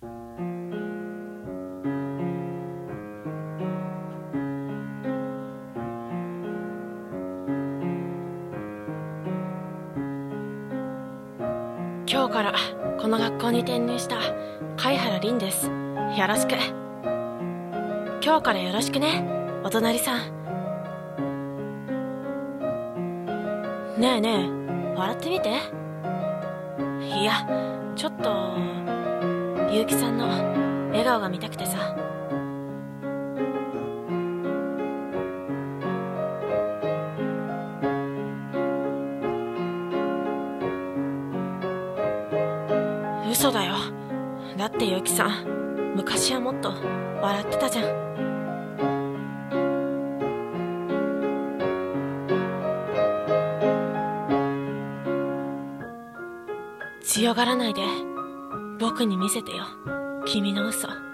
今日からこの学校に転入した貝原凛です。よろしく。今日からよろしくね、お隣さん。ねえねえ、笑ってみて。いや、ちょっと結城さんの笑顔が見たくてさ。嘘だよ。だって結城さん、昔はもっと笑ってたじゃん。強がらないで僕に見せてよ、君の嘘。